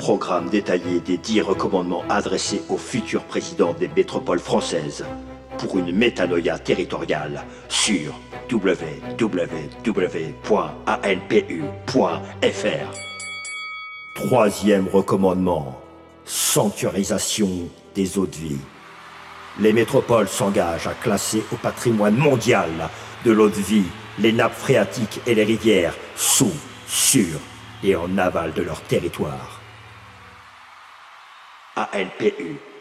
Programme détaillé des 10 recommandements adressés aux futurs présidents des métropoles françaises pour une métanoïa territoriale sur www.anpu.fr. Troisième recommandement, sanctuarisation des eaux de vie. Les métropoles s'engagent à classer au patrimoine mondial de l'eau de vie les nappes phréatiques et les rivières sous, sur et en aval de leur territoire. ANPU